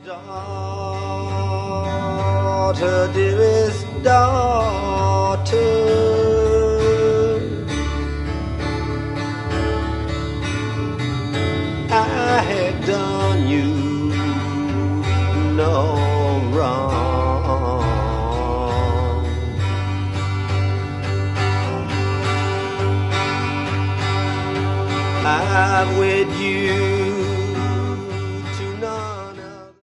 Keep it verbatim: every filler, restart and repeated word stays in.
Daughter, dearest daughter, I had done you no wrong. I've wed you